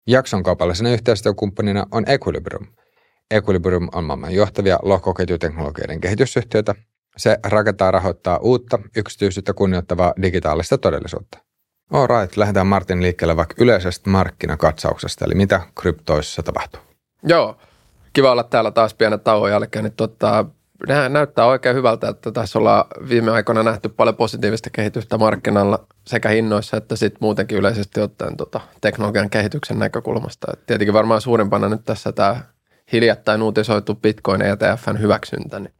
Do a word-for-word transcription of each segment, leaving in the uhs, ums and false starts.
Jakson kaupallisena yhteistyökumppanina on Equilibrium. Equilibrium on maailman johtavia lohkoketjuteknologioiden kehitysyhtiöitä. Se rakentaa ja rahoittaa uutta, yksityisyyttä kunnioittavaa digitaalista todellisuutta. All right, lähdetään Martin liikkeelle vaikka yleisestä markkinakatsauksesta, eli mitä kryptoissa tapahtuu. Joo, kiva olla täällä taas pienen tauon jälkeen. Niin tota, näyttää oikein hyvältä, että tässä ollaan viime aikoina nähty paljon positiivista kehitystä markkinalla sekä hinnoissa että sitten muutenkin yleisesti ottaen tota, teknologian kehityksen näkökulmasta. Et tietenkin varmaan suurimpana nyt tässä tämä hiljattain uutisoitu Bitcoin E T F:n hyväksyntä. Niin.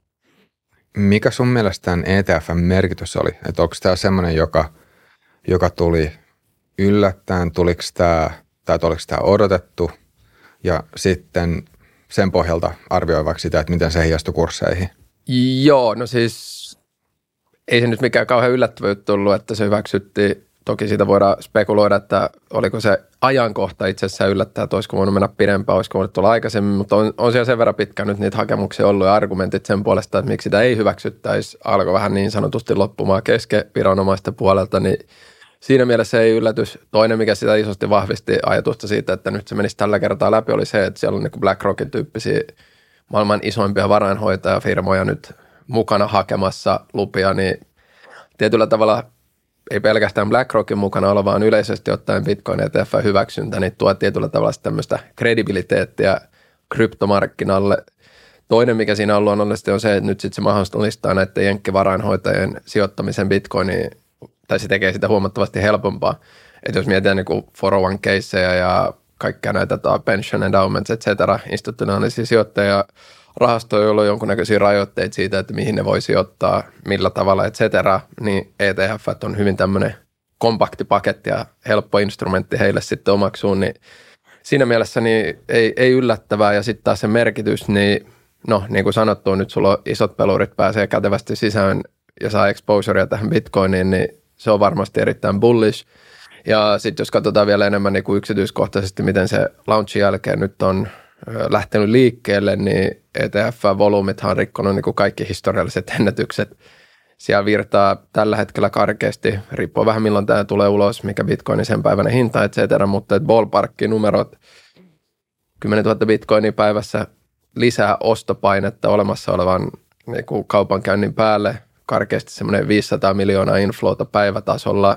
Mikä sun mielestä tämän E T F:n merkitys oli? Että onko tämä semmoinen, joka, joka tuli yllättäen, tuliko tämä, tai oliko tämä odotettu ja sitten sen pohjalta arvioi vaikka sitä, että miten se heijastui kursseihin? Joo, no siis ei se nyt mikään kauhean yllättävä juttu ollut, että se hyväksyttiin. Toki siitä voidaan spekuloida, että oliko se ajankohta itse asiassa yllättää, että olisiko voinut mennä pidempään, olisiko voinut tulla aikaisemmin, mutta on, on siellä sen verran pitkään nyt niitä hakemuksia ollut ja argumentit sen puolesta, että miksi sitä ei hyväksyttäisi, alkoi vähän niin sanotusti loppumaan kesken viranomaisten puolelta, niin siinä mielessä ei yllätys. Toinen, mikä sitä isosti vahvisti ajatusta siitä, että nyt se menisi tällä kertaa läpi, oli se, että siellä on niin kuin BlackRockin tyyppisiä maailman isoimpia varainhoitajafirmoja nyt mukana hakemassa lupia, niin tietyllä tavalla ei pelkästään BlackRockin mukana olla, vaan yleisesti ottaen Bitcoin E T F:n hyväksyntä, niin tuo tietyllä tavalla tämmöistä kredibiliteettiä kryptomarkkinalle. Toinen, mikä siinä on luonnollisesti, on se, että nyt sitten se mahdollistaa näiden jenkkivarainhoitajien sijoittamisen Bitcoiniin, tai se tekee sitä huomattavasti helpompaa. Että jos mietitään niin kuin neljä oh one caseja ja kaikkia näitä pension endowments, et cetera, institutionaalisia sijoittajia, rahastoja, joilla on jonkunnäköisiä rajoitteita siitä, että mihin ne voi sijoittaa, millä tavalla, et cetera, niin E T F on hyvin tämmöinen kompakti paketti ja helppo instrumentti heille sitten omaksuun, niin siinä mielessä niin ei, ei yllättävää, ja sitten taas se merkitys, niin no niin kuin sanottu, nyt sulla on isot pelurit, pääsee kätevästi sisään ja saa exposurea tähän Bitcoiniin, niin se on varmasti erittäin bullish. Ja sitten jos katsotaan vielä enemmän niin kuin yksityiskohtaisesti, miten se launchin jälkeen nyt on lähtenyt liikkeelle, niin E T F-volyymithan on rikkonut niin kuin kaikki historialliset ennätykset. Siellä virtaa tällä hetkellä karkeasti, riippuu vähän milloin tämä tulee ulos, mikä Bitcoinin sen päivänä hinta, et cetera, mutta ballpark-numerot, kymmenentuhatta Bitcoinia päivässä lisää ostopainetta olemassa olevan niin kuin kaupankäynnin päälle, karkeasti semmoinen viisisataa miljoonaa inflowta päivätasolla.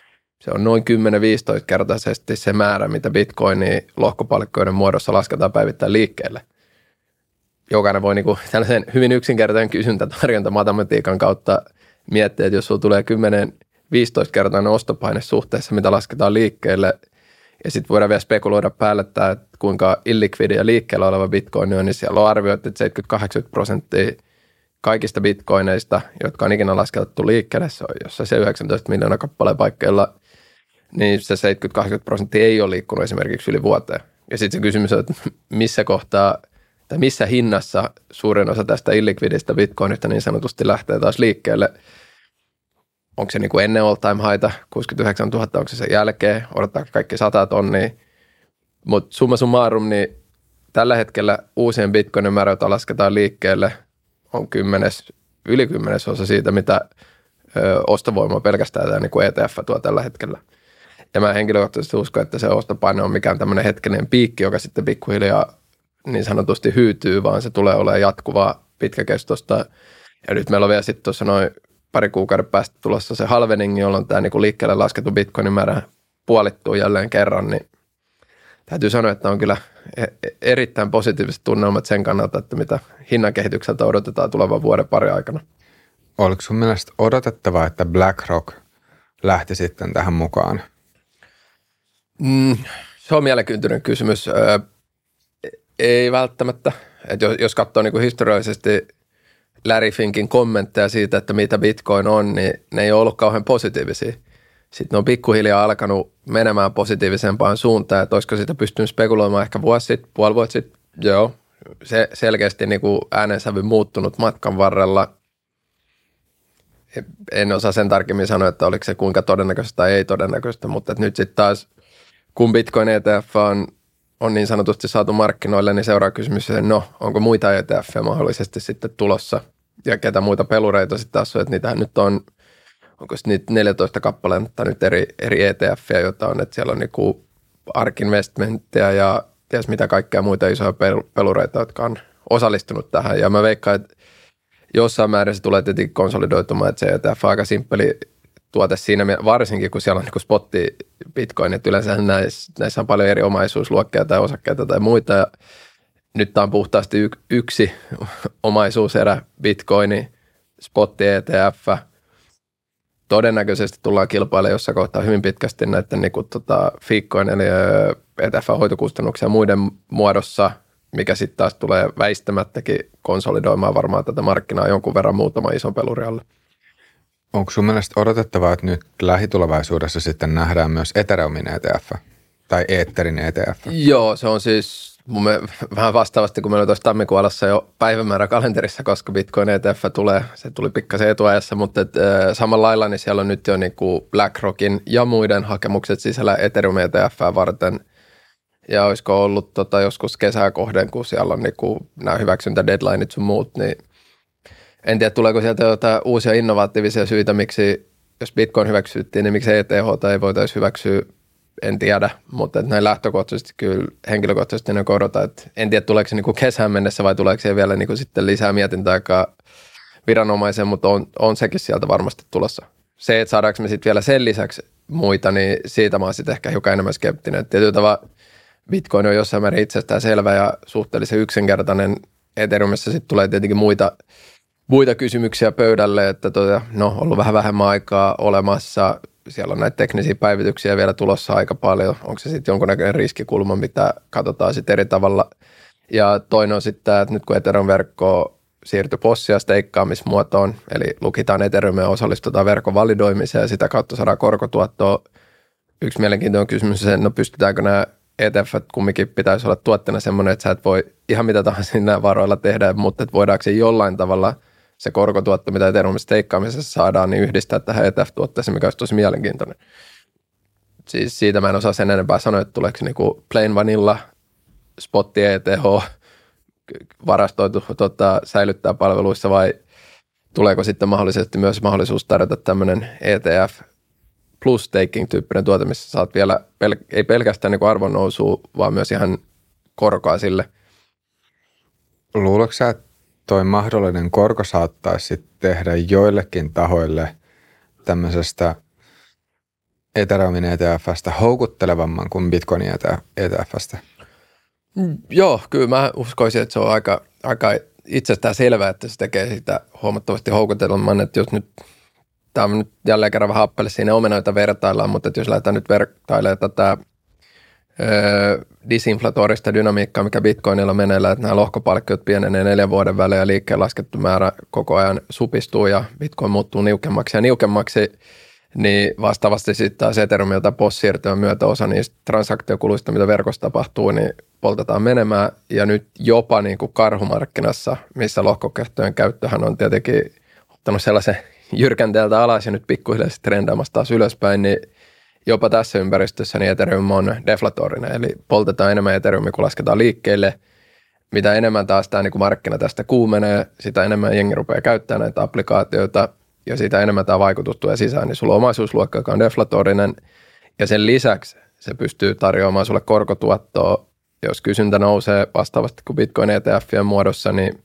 Se on noin kymmenen viisitoista kertaisesti se määrä, mitä Bitcoinia lohkopalkkoiden muodossa lasketaan päivittäin liikkeelle. Jokainen voi niin kuin tällaisen hyvin yksinkertainen kysyntätarjonta-matematiikan kautta miettiä, että jos sulla tulee kymmenen viisitoista kertainen ostopaine suhteessa, mitä lasketaan liikkeelle, ja sitten voidaan vielä spekuloida päälle, että kuinka illikvidia liikkeellä oleva Bitcoin on, niin siellä on arvioitu, että seitsemänkymmentä kahdeksankymmentä prosenttia kaikista bitcoineista, jotka on ikinä lasketettu liikkeelle, se on jossain se yhdeksäntoista miljoonaa kappaleen paikkeilla, niin se seitsemänkymmentä kahdeksankymmentä prosenttia ei ole liikkunut esimerkiksi yli vuoteen. Ja sitten se kysymys on, että missä kohtaa tai missä hinnassa suurin osa tästä illikvidistä bitcoinista niin sanotusti lähtee taas liikkeelle. Onko se niin kuin ennen all time highta, kuusikymmentäyhdeksäntuhatta, onko se sen jälkeen, odottaa kaikki sata tonnia. Mutta summa summarum, niin tällä hetkellä uusien bitcoinin määrä, jota lasketaan liikkeelle, on kymmenes, yli kymmenesosa siitä, mitä ö, ostovoima pelkästään tämä niin kuin E T F tuo tällä hetkellä. Ja mä henkilökohtaisesti uskon, että se ostopaine on mikään tämmöinen hetkinen piikki, joka sitten pikkuhiljaa niin sanotusti hyytyy, vaan se tulee olemaan jatkuvaa pitkäkestosta. Ja nyt meillä on vielä sitten tuossa noin pari kuukauden päästä tulossa se halvening, jolloin tämä niin kuin liikkeelle laskettu bitcoinin määrä puolittuu jälleen kerran, niin täytyy sanoa, että on kyllä erittäin positiiviset tunnelmat sen kannalta, että mitä hinnankehitykseltä odotetaan tulevan vuoden pari aikana. Oliko sun mielestä odotettavaa, että BlackRock lähti sitten tähän mukaan? Mm, se on mielenkiintoinen kysymys. Ö, ei välttämättä. Et jos, jos katsoo niin kuin historiallisesti Larry Finkin kommentteja siitä, että mitä Bitcoin on, niin ne ei ole ollut kauhean positiivisia. Sitten ne on pikkuhiljaa alkanut menemään positiivisempaan suuntaan, että olisiko sitä pystynyt spekuloimaan ehkä vuosi sitten, puoli vuotta sitten. Joo, se selkeästi niin kuin äänensävy muuttunut matkan varrella. En osaa sen tarkemmin sanoa, että oliko se kuinka todennäköistä tai ei todennäköistä, mutta nyt sitten taas, kun Bitcoin E T F on, on niin sanotusti saatu markkinoille, niin seuraa kysymys, että no, onko muita E T F mahdollisesti sitten tulossa ja ketä muita pelureita sitten taas on, että niitähän nyt on, onko niitä neljätoista kappaleita nyt eri, eri E T F:jä, joita on, että siellä on niinku Ark Investmenttia ja ties mitä kaikkea muita isoja pelureita, jotka on osallistunut tähän. Ja mä veikkaan, että jossain määrin se tulee tietenkin konsolidoitumaan, että se E T F on aika simppeli tuote siinä, varsinkin kun siellä on niin spotti Bitcoin, että yleensä näissä, näissä on paljon eri omaisuusluokkia tai osakkeita tai muita. Ja nyt tämä on puhtaasti y- yksi omaisuuserä, Bitcoini, spotti E T F. Todennäköisesti tullaan kilpailemaan jossain kohtaa hyvin pitkästi näiden niin kuin, tota, fiikkojen eli E T F-hoitokustannuksia muiden muodossa, mikä sitten taas tulee väistämättäkin konsolidoimaan varmaan tätä markkinaa jonkun verran muutama ison peluri alle. Onko sun mielestä odotettavaa, että nyt lähitulevaisuudessa sitten nähdään myös Ethereumin E T F tai Etherin E T F? Joo, se on siis mun mielestä vähän vastaavasti, kun meillä oli tuossa tammikuun alassa jo päivämäärä kalenterissa, koska Bitcoin E T F tulee, se tuli pikkasen etuajassa, mutta et, äh, samalla lailla niin siellä on nyt jo niin kuin BlackRockin ja muiden hakemukset sisällä Ethereum E T F varten. Ja olisiko ollut tota, joskus kesää kohden, kun siellä on niin kuin nämä hyväksyntä-deadlineit sun muut, niin en tiedä, tuleeko sieltä jotain uusia innovatiivisia syitä, miksi, jos Bitcoin hyväksyttiin, niin miksi E T H ei voitaisiin hyväksyä, en tiedä, mutta näin lähtökohtaisesti kyllä henkilökohtaisesti ne korota, että en tiedä, tuleeko se niin kuin kesään mennessä vai tuleeko se vielä niin kuin sitten lisää mietintääkaan viranomaiseen, mutta on, on sekin sieltä varmasti tulossa. Se, että saadaanko me sitten vielä sen lisäksi muita, niin siitä mä oon sitten ehkä hiukan enemmän skeptinen. Tietyllä tavalla Bitcoin on jossain määrin itsestään selvä ja suhteellisen yksinkertainen. Ethereumissa sitten tulee tietenkin muita Muita kysymyksiä pöydälle, että tuota, no, on ollut vähän vähemmän aikaa olemassa. Siellä on näitä teknisiä päivityksiä vielä tulossa aika paljon. Onko se sitten jonkunnäköinen riskikulma, mitä katsotaan sitten eri tavalla. Ja toinen on sitten tämä, että nyt kun Ethereum-verkko siirtyi possi- ja steikkaamismuotoon, eli lukitaan Ethereum ja osallistutaan verkon validoimiseen ja sitä kautta saadaan korkotuottoa. Yksi mielenkiintoinen kysymys on se, no pystytäänkö nämä E T F kumminkin pitäisi olla tuotteena semmoinen, että sä et voi ihan mitä tahansa siinä varoilla tehdä, mutta että voidaanko se jollain tavalla se korkotuotto, mitä Ethereumissa steikkaamisessa saadaan, niin yhdistää tähän E T F-tuotteeseen, mikä olisi tosi mielenkiintoinen. Siis siitä mä en osaa sen enempää sanoa, että tuleeko se niin kuin plain vanilla, spotti E T H, varastoitu, tota, säilyttää palveluissa vai tuleeko sitten mahdollisesti myös mahdollisuus tarjota tämmöinen E T F plus staking-tyyppinen tuote, missä saat vielä, pel- ei pelkästään niin kuin arvon nousua, vaan myös ihan korkoa sille. Luuletko sä, että toi mahdollinen korko saattaisi tehdä joillekin tahoille tämmöisestä Ethereumin E T F:stä houkuttelevamman kuin Bitcoinin E T F:stä? Mm, joo, kyllä mä uskoisin, että se on aika, aika itsestään selvää, että se tekee sitä huomattavasti houkuttelevamman, että jos nyt, tämä on nyt jälleen kerran vähän happele siinä omenoita vertaillaan, mutta jos lähdetään nyt vertailemaan tätä öö, disinflatorista dynamiikkaa, mikä Bitcoinilla meneillään, että nämä lohkopalkkiot pienenee neljän vuoden välein ja liikkeen laskettu määrä koko ajan supistuu ja Bitcoin muuttuu niukemmaksi ja niukemmaksi, niin vastaavasti sitten taas Ethereumilta P O S-siirtymän myötä osa niistä transaktiokuluista, mitä verkossa tapahtuu, niin poltetaan menemään ja nyt jopa niin kuin karhumarkkinassa, missä lohkokehtojen käyttöhän on tietenkin ottanut sellaisen jyrkänteeltä alas ja nyt pikkuhiljaa trendaamassa taas ylöspäin, niin jopa tässä ympäristössä niin Ethereum on deflatorinen, eli poltetaan enemmän Ethereumia, kun lasketaan liikkeelle. Mitä enemmän taas tämä niin kuin markkina tästä kuumenee, sitä enemmän jengi rupeaa käyttämään näitä applikaatioita, ja sitä enemmän tämä vaikutus tulee sisään, niin sulla on omaisuusluokka, joka on deflatorinen, ja sen lisäksi se pystyy tarjoamaan sulle korkotuottoa, jos kysyntä nousee vastaavasti kuin Bitcoin E T F:ien muodossa, niin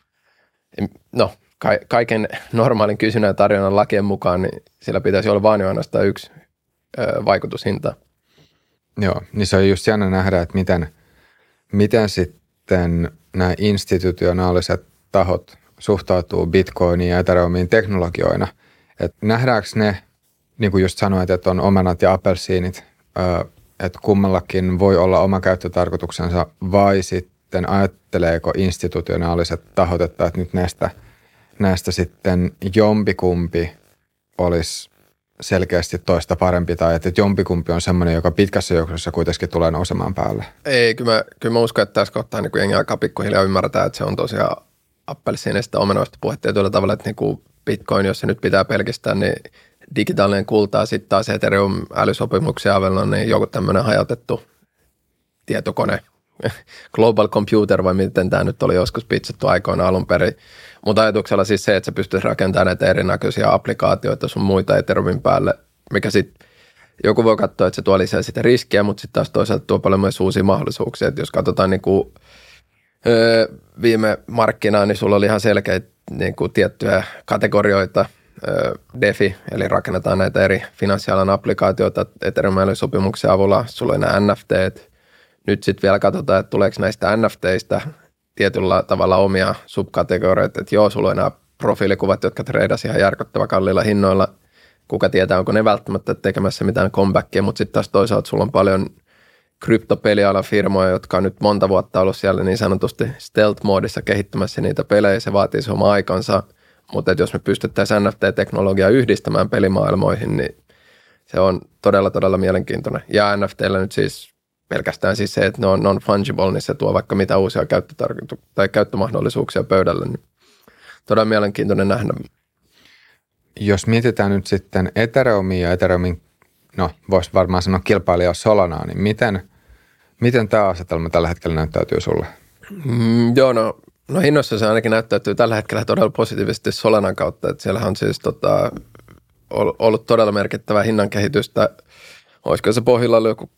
no, kaiken normaalin kysynnän ja tarjonnan lakien mukaan, niin sillä pitäisi olla vain ainoastaan yksi vaikutushinta. Joo, niin se on just jännä nähdä, että miten, miten sitten nämä institutionaaliset tahot suhtautuu Bitcoiniin ja Ethereumiin teknologioina. Et nähdäänkö ne, niin kuin just sanoit, että on omenat ja appelsiinit, että kummallakin voi olla oma käyttötarkoituksensa, vai sitten ajatteleeko institutionaaliset tahot, että nyt näistä, näistä sitten jompikumpi olisi selkeästi toista parempi, tai että jompikumpi on semmoinen, joka pitkässä juoksussa kuitenkin tulee nousemaan päälle? Ei, kyllä mä, kyllä mä uskon, että tässä kohtaa niin jengi alkaa pikkuhiljaa ymmärtää, että se on tosiaan appelsiinista omenoista puhe tietyllä tavalla, että niin kuin Bitcoin, jos se nyt pitää pelkistää, niin digitaalinen kulta, sitten taas Ethereum älysopimuksia Avalon, niin joku tämmöinen hajautettu tietokone, global computer, vai miten tämä nyt oli joskus pitsattu aikoina alun perin. Mutta ajatuksella siis se, että sä pystyt rakentamaan näitä erinäköisiä applikaatioita sun muita Ethereumin päälle, mikä sitten joku voi katsoa, että se tuo lisää sitä riskiä, mutta sitten taas toisaalta tuo paljon myös uusia mahdollisuuksia. Että jos katsotaan niin kuin, öö, viime markkinaan, niin sulla oli ihan selkeitä niin kuin tiettyjä kategorioita, öö, DeFi, eli rakennetaan näitä eri finanssialan applikaatioita Ethereum-sopimuksen avulla. Sulla oli nämä N F T:t. Nyt sitten vielä katsotaan, että tuleeko näistä N F T:istä tietyllä tavalla omia subkategorioita. Että joo, sulla on nämä profiilikuvat, jotka treidasi ihan järkyttävän kalliilla hinnoilla. Kuka tietää, onko ne välttämättä tekemässä mitään comebackia, mutta sitten taas toisaalta sulla on paljon kryptopelialan firmoja, jotka on nyt monta vuotta ollut siellä niin sanotusti stealth-moodissa kehittämässä niitä pelejä. Se vaatii se oma aikansa, mutta jos me pystyttäisiin N F T-teknologiaa yhdistämään pelimaailmoihin, niin se on todella, todella mielenkiintoinen. Ja N F T:llä nyt siis pelkästään siis se, että ne on non-fungible, niin se tuo vaikka mitä uusia käyttötarkoitu- tai käyttömahdollisuuksia pöydälle. Niin todella mielenkiintoinen nähdä. Jos mietitään nyt sitten Ethereumia ja Ethereumin, no voisi varmaan sanoa kilpailija Solanaa, niin miten, miten tämä asetelma tällä hetkellä näyttäytyy sulle? Mm, joo, no, no hinnoissa se ainakin näyttäytyy tällä hetkellä todella positiivisesti Solanan kautta, että siellä on siis tota, ollut todella merkittävää hinnan kehitystä. Olisiko se pohjilla ollut joku,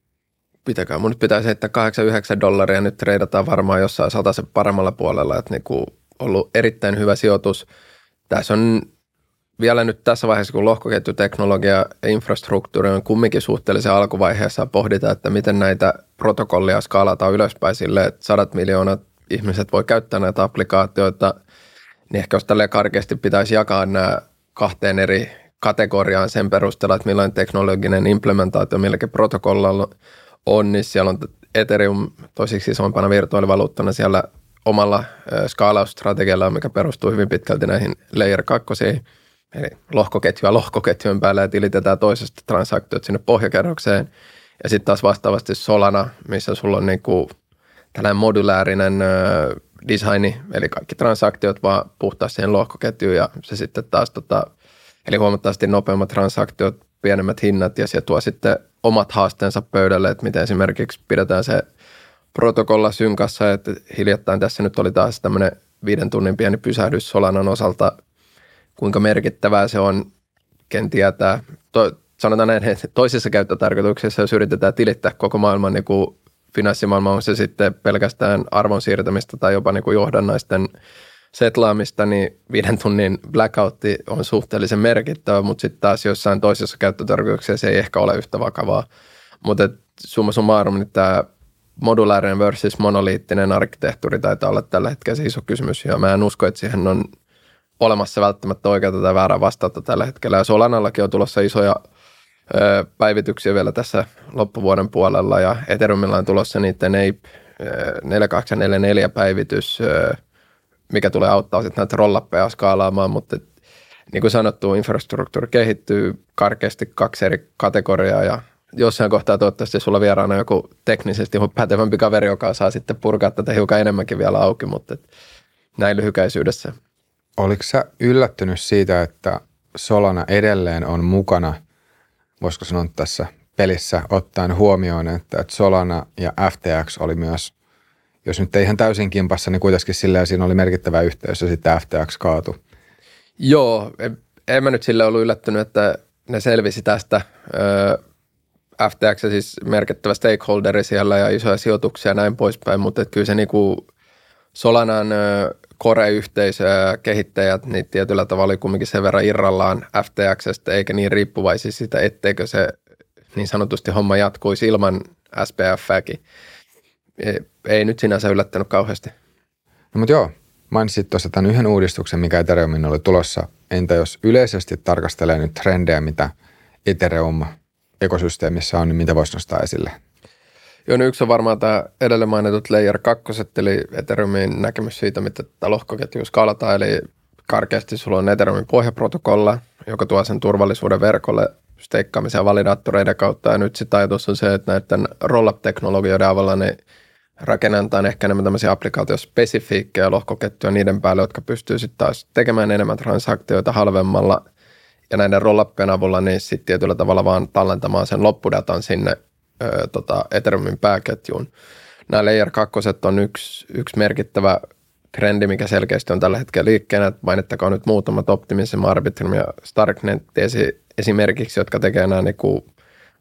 pitäkää mun nyt pitäisi heittää kahdeksan yhdeksän dollaria, nyt treidataan varmaan jossain sataisen paremmalla puolella, että niinku ollut erittäin hyvä sijoitus. Tässä on vielä nyt tässä vaiheessa, kun lohkoketjuteknologia ja infrastruktuuri on kumminkin suhteellisen alkuvaiheessa, pohditaan, että miten näitä protokollia skaalataan ylöspäin sille, että sadat miljoonat ihmiset voi käyttää näitä applikaatioita, niin ehkä jos tälleen karkeasti pitäisi jakaa nämä kahteen eri kategoriaan sen perusteella, että millainen teknologinen implementaatio milläkin protokollalla on, niin siellä on Ethereum toisiksi isompana virtuaalivaluuttana siellä omalla skaalausstrategialla, mikä perustuu hyvin pitkälti näihin layer kakkosiin, eli lohkoketjua lohkoketjujen päälle ja tilitetään toisesta transaktiot sinne pohjakerrokseen. Ja sitten taas vastaavasti Solana, missä sulla on niinku tällainen modulaarinen ö, designi, eli kaikki transaktiot vaan puhtaasti siihen lohkoketjuun ja se sitten taas, tota, eli huomattavasti nopeammat transaktiot, pienemmät hinnat ja se tuo sitten omat haasteensa pöydälle, että miten esimerkiksi pidetään se protokolla synkassa, että hiljattain tässä nyt oli taas tämmöinen viiden tunnin pieni pysähdys Solanan osalta, kuinka merkittävää se on, ken tietää. To, sanotaan näin, että toisissa käyttötarkoituksissa, jos yritetään tilittää koko maailman niin kuin finanssimaailma, on se sitten pelkästään arvon siirtämistä tai jopa niin kuin johdannaisten setlaamista, niin viiden tunnin blackoutti on suhteellisen merkittävä, mutta sitten taas jossain toisessa käyttötarkoituksessa se ei ehkä ole yhtä vakavaa. Mutta summa summarum, niin tämä modulaarinen versus monoliittinen arkkitehtuuri taitaa olla tällä hetkellä se iso kysymys, ja mä en usko, että siihen on olemassa välttämättä oikeaa tai väärää vastausta tällä hetkellä. Ja Solanallakin on tulossa isoja ö, päivityksiä vielä tässä loppuvuoden puolella, ja Ethereumilla on tulossa niiden A P E neljä kaksi neljä neljä päivitys, ö, mikä tulee auttaa sitten näitä rollappeja skaalaamaan, mutta et, niin kuin sanottu, infrastruktuuri kehittyy karkeasti kaksi eri kategoriaa, ja jossain kohtaa toivottavasti sulla vieraana joku teknisesti pätevämpi kaveri, joka saa sitten purkaa tätä hiukan enemmänkin vielä auki, mutta et, näin lyhykäisyydessä. Oliko sä yllättynyt siitä, että Solana edelleen on mukana, voisiko sanoa tässä pelissä, ottaen huomioon, että Solana ja F T X oli myös, jos nyt ei ihan täysin kimpassa, niin kuitenkin silleen siinä oli merkittävä yhteys ja sitten F T X kaatui. Joo, en, en mä nyt sille ollut yllättynyt, että ne selvisi tästä. F T X siis merkittävä stakeholderi siellä ja isoja sijoituksia ja näin poispäin, mutta kyllä se niinku Solanan core-yhteisö ja kehittäjät, niin tietyllä tavalla oli kumminkin sen verran irrallaan F T X:stä, eikä niin riippuvaisia sitä, etteikö se niin sanotusti homma jatkuisi ilman S P F:ääkin. Ei, ei nyt sinänsä yllättänyt kauheasti. No mutta joo, mainitsit tuossa tämän yhden uudistuksen, mikä Ethereumin oli tulossa. Entä jos yleisesti tarkastelee nyt trendejä, mitä Ethereum-ekosysteemissä on, niin mitä voisi nostaa esille? Joo, no yksi on varmaan tämä edellä mainitut layer kaksi, eli Ethereumin näkemys siitä, mitä tätä lohkoketjua skaalataan, eli karkeasti sulla on Ethereumin pohjaprotokolla, joka tuo sen turvallisuuden verkolle steikkaamisen ja validaattoreiden kautta, ja nyt sitten ajatus on se, että näiden roll-up-teknologioiden avulla ne rakennetaan ehkä enemmän tämmöisiä applikaatiospesifiikkejä lohkoketjuja niiden päälle, jotka pystyy sitten taas tekemään enemmän transaktioita halvemmalla, ja näiden roll-uppien avulla niin sitten tietyllä tavalla vaan tallentamaan sen loppudatan sinne ö, tota, Ethereumin pääketjuun. Nämä layer kaksi on yksi, yksi merkittävä trendi, mikä selkeästi on tällä hetkellä liikkeenä. Mainittakoon nyt muutamat Optimism, Arbitrum ja Starknet esi- esimerkiksi, jotka tekee nämä niinku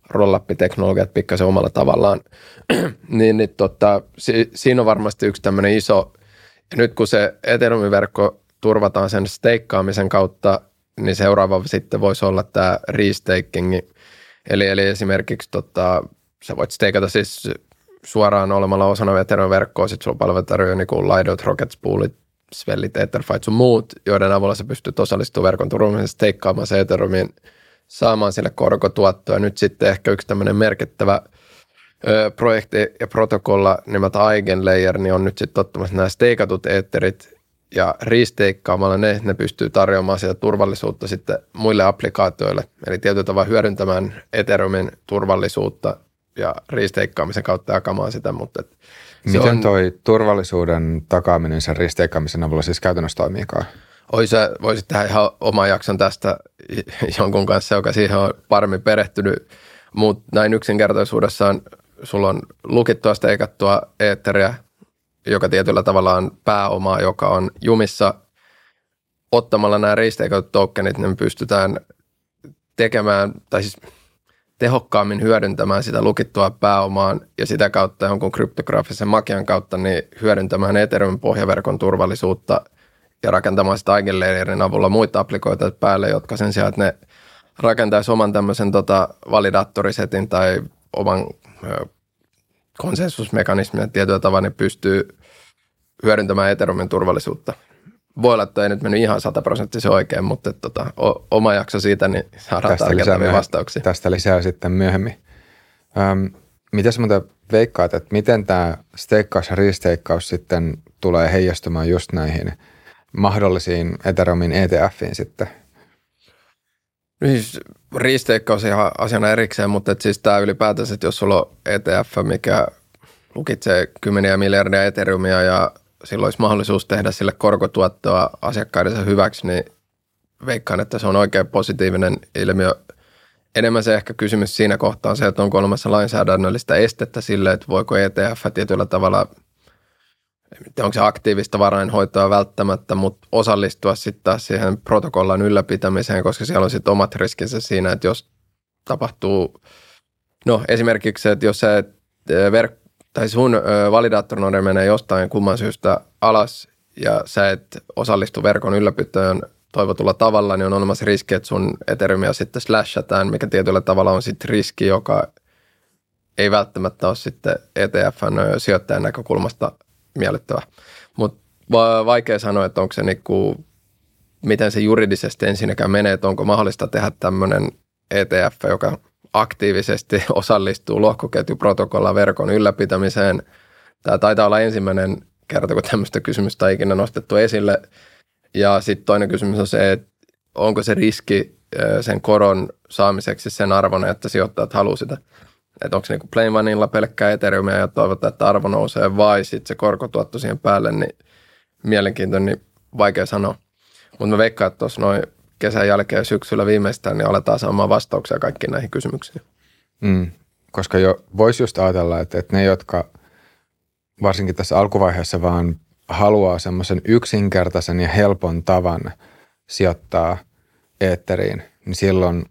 roll-up-teknologiat pikkasen omalla tavallaan. niin, niin tota, si, siinä on varmasti yksi tämmöinen iso, ja nyt kun se Ethereum-verkko turvataan sen steikkaamisen kautta, niin seuraava sitten voisi olla tämä restaking. Eli, eli esimerkiksi tota, sä voit steikata siis suoraan olemalla osana Ethereum-verkkoa, sitten sulla palvelutarjoaa niin kuin Lido, Rockets, Poolit, Svellit, Etherfight sun muut, joiden avulla sä pystyt osallistumaan verkon turvaamiseen, steikkaamaan se Ethereumin, saamaan sille korkotuottoa. Nyt sitten ehkä yksi tämmöinen merkittävä ö, projekti ja protokolla nimeltä Eigenlayer, niin on nyt sitten ottamassa nämä steikatut Etherit ja resteikkaamalla ne, ne pystyy tarjoamaan sitä turvallisuutta sitten muille applikaatioille. Eli tietyllä tavalla hyödyntämään Ethereumin turvallisuutta ja resteikkaamisen kautta jakamaan sitä, mutta miten on, toi turvallisuuden takaaminen sen risteikkaamisen avulla siis käytännössä toimiikaan? Oi, sä voisit tehdä ihan oman jakson tästä jonkun kanssa, joka siihen on paremmin perehtynyt, mutta näin yksinkertaisuudessaan sulla on lukittua steikattua eetteriä, joka tietyllä tavalla on pääomaa, joka on jumissa. Ottamalla nämä risteikatut tokenit, niin me pystytään tekemään, tai siis tehokkaammin hyödyntämään sitä lukittua pääomaan ja sitä kautta jonkun kryptograafisen makian kautta niin hyödyntämään Ethereum pohjaverkon turvallisuutta ja rakentamaan sitä Eigenlayerin avulla muita applikoita päälle, jotka sen sijaan, että ne rakentaisi oman tämmöisen tota, validaattorisetin tai oman ö, konsensusmekanismin tietyllä tavalla, niin pystyy hyödyntämään Ethereumin turvallisuutta. Voi olla, että ei nyt mennyt ihan sataprosenttisen oikein, mutta tota, o, oma jakso siitä, niin saadaan tarkentavia vastauksia. Tästä lisää sitten myöhemmin. Öm, miten sä muuten veikkaat, että miten tämä steikkaus ja resteikkaus sitten tulee heijastumaan just näihin mahdollisiin Ethereumin E T F:iin sitten? Siis resteikkaus ihan asiana erikseen, mutta et siis tämä ylipäätänsä, että jos sulla on E T F, mikä lukitsee kymmeniä miljardia Ethereumia ja silloin olisi mahdollisuus tehdä sille korkotuottoa asiakkaidensa hyväksi, niin veikkaan, että se on oikein positiivinen ilmiö. Enemmän se ehkä kysymys siinä kohtaa on se, että onko olemassa lainsäädännöllistä estettä sille, että voiko E T F tietyllä tavalla, onko se aktiivista varainhoitoa välttämättä, mutta osallistua sitten taas siihen protokollan ylläpitämiseen, koska siellä on sitten omat riskinsä siinä, että jos tapahtuu, no esimerkiksi se, että jos se verkko, tai sun validaattorinode menee jostain kumman syystä alas ja sä et osallistu verkon ylläpitoon toivotulla tavalla, niin on olemassa riski, että sun Ethereumia sitten slashataan, mikä tietyllä tavalla on sitten riski, joka ei välttämättä ole sitten E T F:n sijoittajan näkökulmasta miellyttävä. Mutta vaikea sanoa, että onko se niinku, miten se juridisesti ensinnäkään menee, että onko mahdollista tehdä tämmöinen E T F, joka aktiivisesti osallistuu lohkoketjuprotokollan verkon ylläpitämiseen. Tämä taitaa olla ensimmäinen kerta, kun tämmöistä kysymystä on ikinä nostettu esille. Ja sitten toinen kysymys on se, että onko se riski sen koron saamiseksi sen arvon, että sijoittajat haluaa sitä. Että onko se niin kuin plain vanilla pelkkää Ethereumia ja toivotaan, että arvo nousee, vai sitten se korkotuotto siihen päälle, niin mielenkiintoinen, niin vaikea sanoa. Mutta mä veikkaan, että tuossa noin kesän jälkeen syksyllä viimeistään, niin aletaan saamaan vastauksia kaikkiin näihin kysymyksiin. Mm, koska jo voisi just ajatella, että, että ne, jotka varsinkin tässä alkuvaiheessa vaan haluaa semmoisen yksinkertaisen ja helpon tavan sijoittaa eetteriin, niin silloin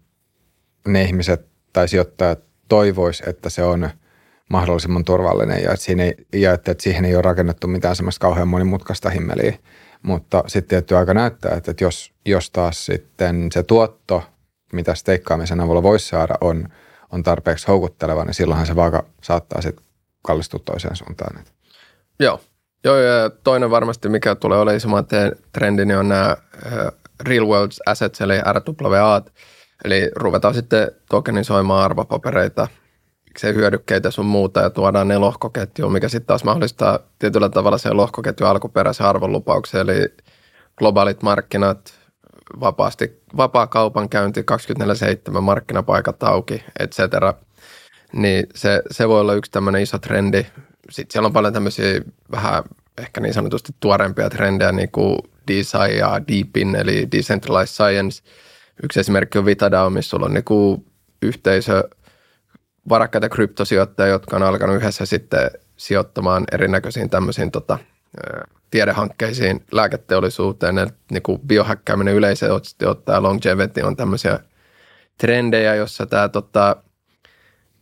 ne ihmiset tai sijoittajat toivois, että se on mahdollisimman turvallinen ja että, siinä ei, ja että, että siihen ei ole rakennettu mitään semmoista kauhean monimutkaista himmeliä. Mutta sitten tietty aika näyttää, että jos, jos taas sitten se tuotto, mitä steikkaamisen avulla voisi saada, on, on tarpeeksi houkutteleva, niin silloinhan se vaaka saattaa sitten kallistua toiseen suuntaan. Joo. Joo, ja toinen varmasti, mikä tulee olemaan isomman trendi, niin on nämä real world assets, eli R W A. Eli ruvetaan sitten tokenisoimaan arvopapereita, miksei hyödykkeitä sun muuta, ja tuodaan ne lohkoketjuun, mikä sitten taas mahdollistaa tietyllä tavalla sen lohkoketjun alkuperäisen arvonlupauksen, eli globaalit markkinat, vapaasti, vapaa kaupankäynti, kaksikymmentäneljä seitsemän markkinapaikat auki, et cetera. Niin se, se voi olla yksi tämmöinen iso trendi. Sitten siellä on paljon tämmöisiä vähän ehkä niin sanotusti tuorempia trendejä, niin kuin DeSci ja Deepin, eli Decentralized Science. Yksi esimerkki on Vitadao, missä sulla on niin kuin yhteisö, varakkaita kryptosijoittajia, jotka on alkanut yhdessä sitten sijoittamaan erinäköisiin tämmöisiin tota, tiedehankkeisiin, lääketeollisuuteen, niin kuin biohäkkääminen yleisesti ottaa, longevity on tämmöisiä trendejä, jossa tämä tota,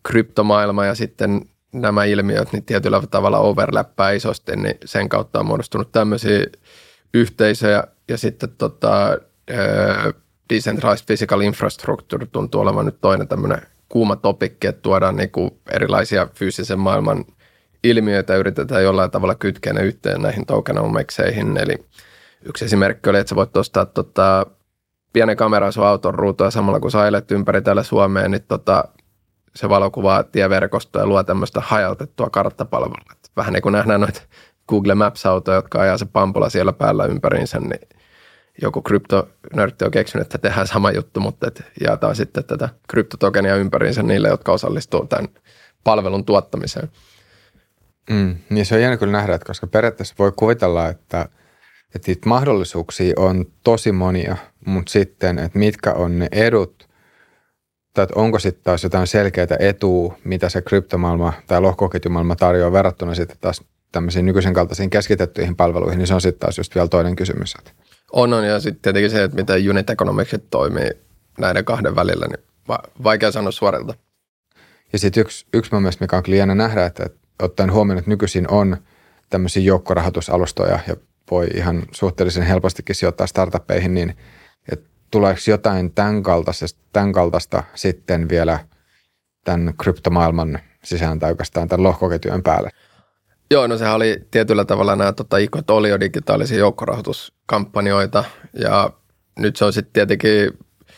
kryptomaailma ja sitten nämä ilmiöt niin tietyllä tavalla overlappaa isosti, niin sen kautta on muodostunut tämmöisiä yhteisöjä ja sitten tota, decentralized physical infrastructure tuntuu olevan nyt toinen tämmöinen kuuma topikki, että tuodaan niinku erilaisia fyysisen maailman ilmiöitä ja yritetään jollain tavalla kytkeä ne yhteen näihin tokenomicseihin. Eli yksi esimerkki oli, että sä voit ostaa tota, pienen kameran sun auton ruutua ja samalla kun sä ajelet ympäri täällä Suomeen, niin tota, se valokuvaa tieverkostoa ja luo tämmöistä hajautettua karttapalvelua. Vähän niin kuin nähdään noita Google Maps-autoja, jotka ajaa se pampula siellä päällä ympäriinsä, niin joku kryptonörtti on keksinyt, että tehdään sama juttu, mutta että jaetaan sitten tätä kryptotokenia ympäriinsä niille, jotka osallistuu tämän palvelun tuottamiseen. Mm, niin se on jännä kyllä nähdä, että koska periaatteessa voi kuvitella, että, että niitä mahdollisuuksia on tosi monia, mutta sitten, että mitkä on ne edut, tai että onko sitten taas jotain selkeää etua, mitä se kryptomaailma tai lohkoketjumaailma tarjoaa verrattuna sitten taas tämmöisiin nykyisen kaltaisiin keskitettyihin palveluihin, niin se on sitten taas just vielä toinen kysymys. On, on, ja sitten tietenkin se, että miten unit economicsit toimii näiden kahden välillä, niin va- vaikea sanoa suorilta. Ja sitten yksi, yksi mun mielestä, mikä on jännä nähdä, että, että ottaen huomioon, että nykyisin on tämmöisiä joukkorahoitusalustoja ja voi ihan suhteellisen helpostikin sijoittaa startuppeihin, niin että tuleeko jotain tämän kaltaista, tämän kaltaista sitten vielä tämän kryptomaailman sisään tai oikeastaan tämän lohkoketjujen päälle? Joo, no sehän oli tietyllä tavalla nämä tota, ikot oli jo digitaalisia joukkorahoituskampanjoita ja nyt se on sitten tietenkin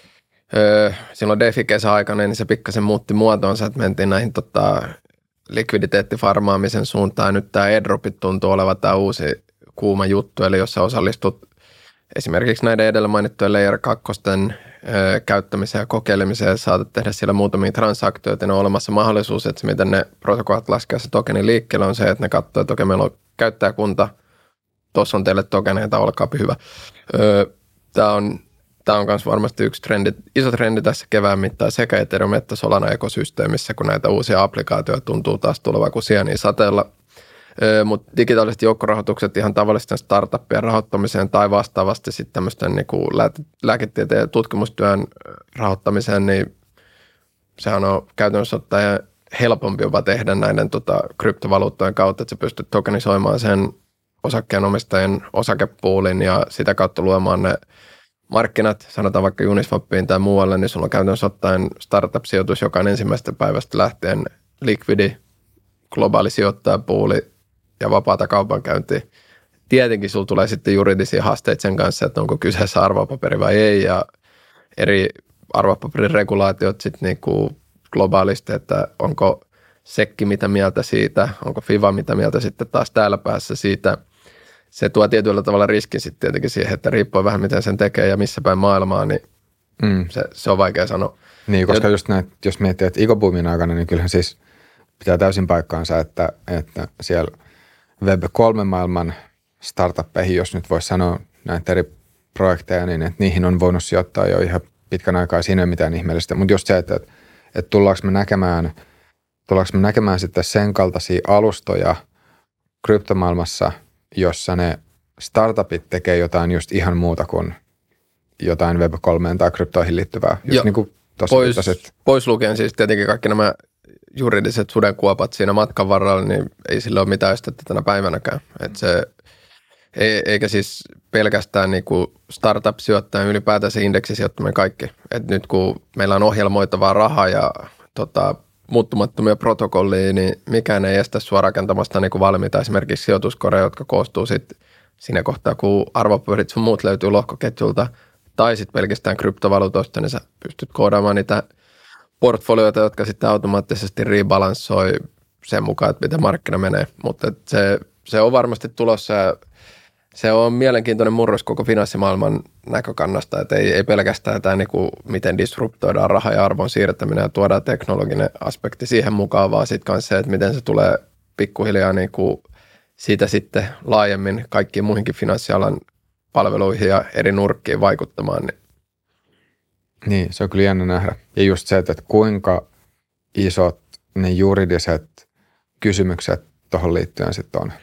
öö, silloin DeFi-kesäaikana, niin se pikkasen muutti muotoonsa, että mentiin näihin tota, likviditeettifarmaamisen suuntaan ja nyt tämä airdropit tuntuu olevan tämä uusi kuuma juttu, eli jos sä osallistut esimerkiksi näiden edellä mainittujen layer kakkosten ö, käyttämiseen ja kokeilemiseen, saatat tehdä siellä muutamia transaktioita, niin on olemassa mahdollisuus, että miten ne protokollat laskee se tokenin liikkeelle on se, että ne katsoo, että okei, meillä on käyttäjäkunta, tuossa on teille tokeneita, olkaapi hyvä. Tämä on Tämä on myös varmasti yksi trendi, iso trendi tässä kevään mittaan sekä Ethereum että Solana ekosysteemissä, kun näitä uusia applikaatioita tuntuu taas tulevan kuin sieniä sateella. Mutta digitaaliset joukkorahoitukset ihan tavallisten startuppien rahoittamiseen tai vastaavasti sitten tämmöisten niinku lääketieteen ja tutkimustyön rahoittamiseen, niin sehän on käytännössä ottaen helpompi jopa tehdä näiden tota, kryptovaluuttojen kautta, että sä pystyt tokenisoimaan sen osakkeenomistajien osakepoolin ja sitä kautta luomaan ne markkinat, sanotaan vaikka Uniswapiin tai muualle, niin sulla on käytännössä ottaen startup-sijoitus, joka on ensimmäisestä päivästä lähtien likvidi, globaali sijoittajapuuli ja vapaata kaupankäyntiä. Tietenkin sulla tulee sitten juridisia haasteita sen kanssa, että onko kyseessä arvopaperi vai ei, ja eri arvopaperin regulaatiot sitten niinku globaalisti, että onko sekki mitä mieltä siitä, onko FIVA mitä mieltä sitten taas täällä päässä siitä. Se tuo tietyllä tavalla riskin sitten tietenkin siihen, että riippuu vähän miten sen tekee ja missä päin maailmaa, niin mm. se, se on vaikea sanoa. Niin, koska ja, just näin, jos miettii, että ikoboomin aikana, niin kyllähän siis pitää täysin paikkaansa, että, että siellä web kolme maailman startuppeihin, jos nyt voisi sanoa näitä eri projekteja, niin että niihin on voinut sijoittaa jo ihan pitkän aikaa, siinä ei ole mitään ihmeellistä. Mutta just se, että, että, että tullaanko me näkemään, tullaanko me näkemään sitten sen kaltaisia alustoja kryptomaailmassa, jossa ne startupit tekee jotain just ihan muuta kuin jotain web kolme tai kryptoihin liittyvää. Just niin kuin pois, pois lukien siis tietenkin kaikki nämä juridiset sudenkuopat siinä matkan varrella, niin ei sillä ole mitään estettä tänä päivänäkään. Et se, eikä siis pelkästään niin kuin startup-sijoittajan ylipäätään se indeksisijoittaminen kaikki. Et nyt kun meillä on ohjelmoitavaa rahaa ja tota, muuttumattomia protokollia, niin mikään ei estä sua rakentamasta niin kuin valmiita esimerkiksi sijoituskoreja, jotka koostuu sitten siinä kohtaa, kun arvopaperit sun muut löytyy lohkoketjulta tai sitten pelkästään kryptovaluutoista, niin sä pystyt koodaamaan niitä portfolioita, jotka sitten automaattisesti rebalansoi sen mukaan, että miten markkina menee. Mutta se, se on varmasti tulossa ja se on mielenkiintoinen murros koko finanssimaailman näkökannasta, että ei, ei pelkästään tämä, niin kuin, miten disruptoidaan raha- ja arvon siirtäminen ja tuodaan teknologinen aspekti siihen mukaan, vaan sitten myös se, että miten se tulee pikkuhiljaa niin kuin siitä sitten laajemmin kaikkiin muihinkin finanssialan palveluihin ja eri nurkkiin vaikuttamaan. Niin, niin se on kyllä jännä nähdä. Ja just se, että kuinka isot ne juridiset kysymykset tuohon liittyen sitten on.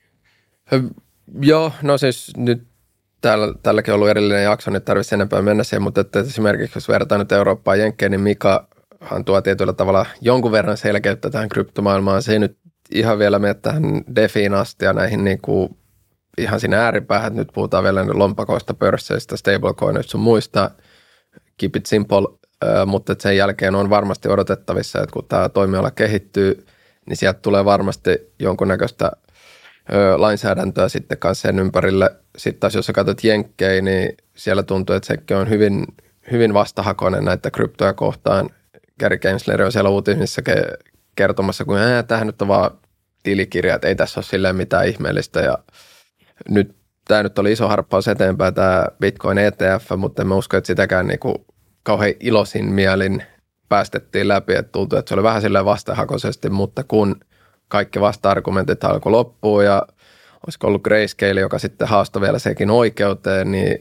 Joo, no siis nyt täällä, täälläkin on ollut erillinen jakso, niin tarvitsisi enempää mennä siihen, mutta että esimerkiksi jos verrataan nyt Eurooppaan ja Jenkkeen, niin Mika tuo tietyllä tavalla jonkun verran selkeyttä tähän kryptomaailmaan. Se ei nyt ihan vielä mene tähän defiin asti ja näihin niin kuin ihan sinne ääripäähän. Nyt puhutaan vielä lompakoista, pörsseistä, stablecoinoista sun muista. Keep it simple, mutta sen jälkeen on varmasti odotettavissa, että kun tämä toimiala kehittyy, niin sieltä tulee varmasti jonkunnäköistä lainsäädäntöä sitten kanssa sen ympärille. Sitten taas jos sä katsot jenkkejä, niin siellä tuntuu, että sekin on hyvin, hyvin vastahakoinen näitä kryptoja kohtaan. Gary Gensler on siellä uutisissa kertomassa, kun tämähän nyt on vaan tilikirja, että ei tässä ole silleen mitään ihmeellistä. Ja nyt tämä nyt oli iso harppaus eteenpäin, tämä Bitcoin E T F, mutta en mä usko, että sitäkään niinku kauhean iloisin mielin päästettiin läpi, että tuntui, että se oli vähän silleen vastahakoisesti, mutta kun kaikki vasta-argumentit alkoi loppua ja olisiko ollut Grayscale, joka sitten haastoi vielä sekin oikeuteen, niin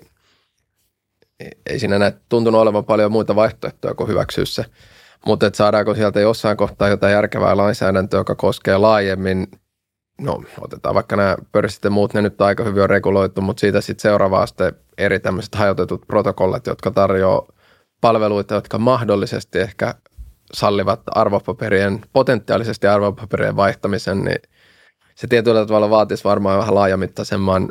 ei siinä näin tuntunut olevan paljon muita vaihtoehtoja kuin hyväksyä se. Mutta että saadaanko sieltä jossain kohtaa jotain järkevää lainsäädäntöä, joka koskee laajemmin, no otetaan vaikka nämä pörssit ja muut, ne nyt on aika hyvin on reguloitu, mutta siitä sitten seuraava aste eri tämmöiset hajotetut protokollat, jotka tarjoaa palveluita, jotka mahdollisesti ehkä sallivat arvopaperien, potentiaalisesti arvopaperien vaihtamisen, niin se tietyllä tavalla vaatisi varmaan vähän laajamittaisemman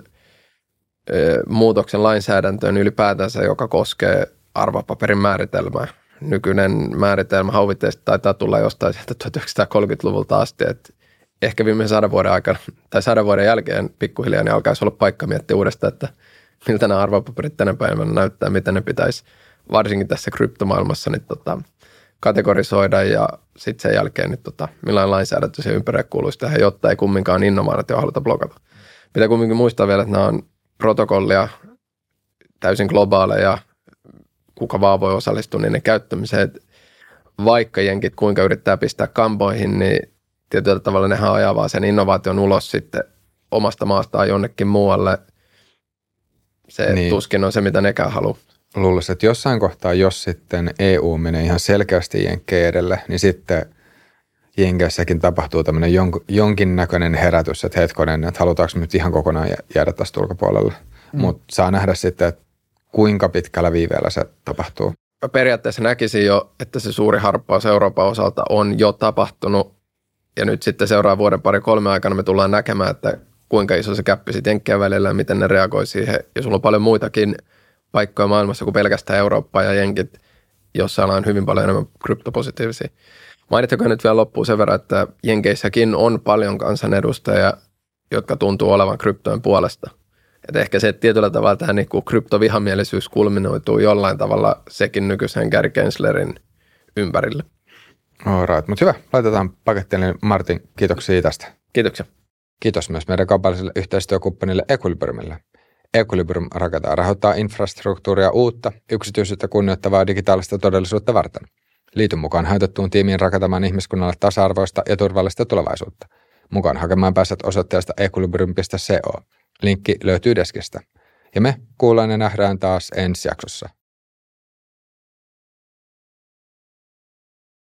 ö, muutoksen lainsäädäntöön ylipäätänsä, joka koskee arvopaperin määritelmää. Nykyinen määritelmä hauvitteista taitaa tulla jostain sieltä tuhatyhdeksänsataakolmekymmentäluvulta asti, että ehkä viimeisen sadan vuoden aikana tai sadan vuoden jälkeen pikkuhiljaa niin alkaisi olla paikka miettiä uudestaan, että miltä nämä arvopaperit tänä päivänä näyttää, miten ne pitäisi varsinkin tässä kryptomaailmassa niin tota, kategorisoida ja sitten sen jälkeen niin tota, millainen lainsäädäntö se ympärille kuuluisi tehdä, jotta ei kumminkaan innovaatio haluta blokata. Pitää kumminkin muistaa vielä, että nämä on protokollia täysin globaaleja, kuka vaan voi osallistua niiden käyttämiseen. Et vaikka jenkit kuinka yrittää pistää kampoihin, niin tietyllä tavalla nehän ajaa vaan sen innovaation ulos sitten omasta maastaan jonnekin muualle. Se niin. Tuskin on se, mitä nekään haluaa. Luulisin, että jossain kohtaa, jos sitten E U menee ihan selkeästi jenkkeen edelle, niin sitten jenkeissäkin tapahtuu tämmöinen jon, jonkinnäköinen herätys, että hetkonen, että halutaanko nyt ihan kokonaan jäädä tästä ulkopuolelle. Mm. Mutta saa nähdä sitten, että kuinka pitkällä viiveellä se tapahtuu. Periaatteessa näkisin jo, että se suuri harppaus Euroopan osalta on jo tapahtunut. Ja nyt sitten seuraavan vuoden pari kolme aikana me tullaan näkemään, että kuinka iso se käppi sitten jenkkien välillä ja miten ne reagoi siihen. Ja sulla on paljon muitakin paikkoja maailmassa kuin pelkästään Eurooppaa ja jenkit, jossa on hyvin paljon enemmän kryptopositiivisia. Mainittakoon nyt vielä loppuun sen verran, että jenkeissäkin on paljon kansanedustajia, jotka tuntuu olevan kryptojen puolesta. Et ehkä se, että tietyllä tavalla tähän niin kuin kryptovihamielisyys kulminoituu jollain tavalla sekin nykyisen Gary Genslerin ympärille. Alright, mutta hyvä. Laitetaan pakettiin. Martin, kiitoksia tästä. Kiitoksia. Kiitos myös meidän kaupalliselle yhteistyökumppanille Equilibriumille. Equilibrium rakentaa rahoittaa infrastruktuuria uutta, yksityisyyttä kunnioittavaa digitaalista todellisuutta varten. Liity mukaan hajautettuun tiimiin rakentamaan ihmiskunnalle tasa-arvoista ja turvallista tulevaisuutta. Mukaan hakemaan pääset osoitteesta equilibrium piste co. Linkki löytyy deskistä. Ja me kuullaan ja nähdään taas ensi jaksossa.